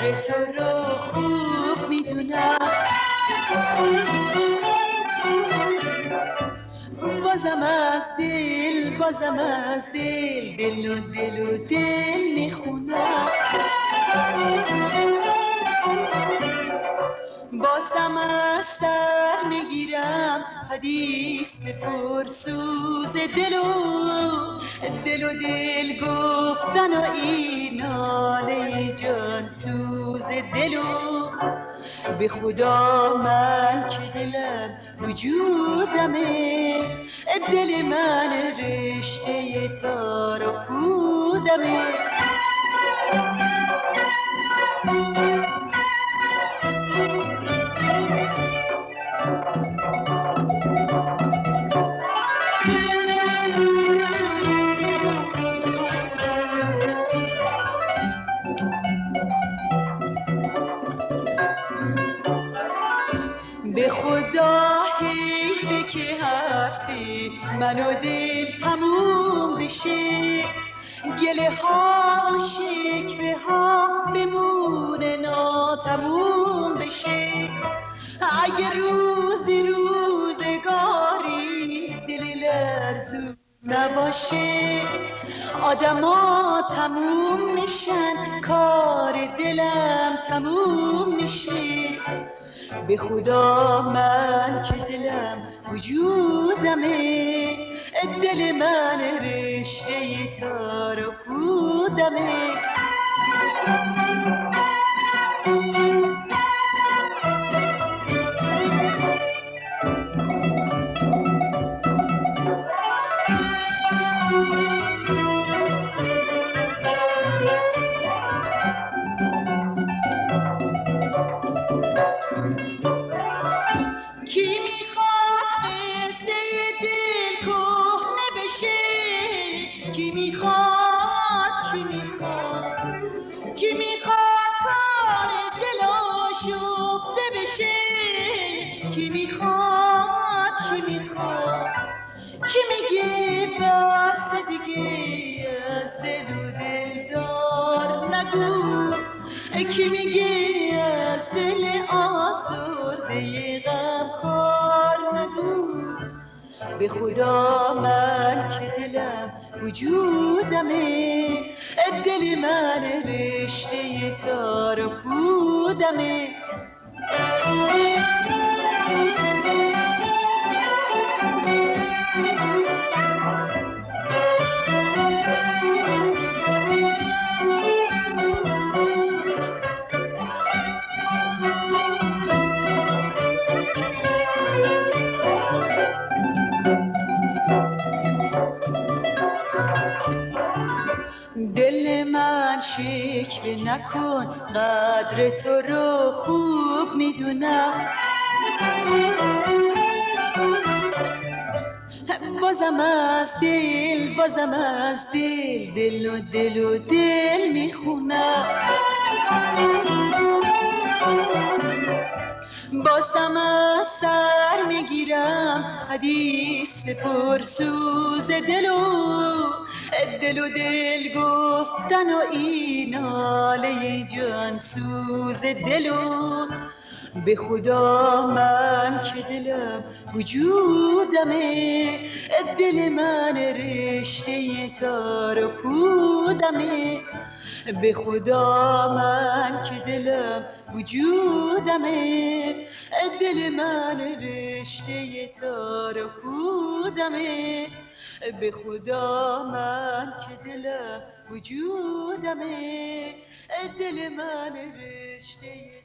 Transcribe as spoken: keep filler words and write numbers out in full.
قدر تو رو خوب میدونم، بازم از دل بازم از دل دل و دل و دل میخونم، بازم از سر میگیرم حدیث پرسوز دل و دل و دل گفتن و این ناله جان سوز دل و به خدا من که دلم وجودمه، دل من رشته تار و پودمه. به خدا حیفه که حرفی من و دل تموم بشه، گله ها و شکوه ها بمونه ناتموم بشه. اگه روزی روزگاری دل لرزون نباشه، آدما تموم میشن کار دلم تموم میشه. به خدا من که دلم وجودمه، دل من رشته تار و پودمه. کی میگه از دل آزرده غم خوار نگو. به خدا من که دلم وجودمه، دل من رشته تار و پودمه. دل من شکوه نکن قدر تو رو خوب میدونم، بازم از دل بازم از دل دل و دل و دل میخونم، بازم از سر میگیرم حدیث پرسوز دل و دل و دل گفتن و این ناله جان سوز دل و به خدا من که دلم وجودمه، دل من رشته تار و پودمه. به خدا من که دلم وجودمه، دل من رشته تار و پودمه. به خدا من که دلم وجودمه، دل من رشته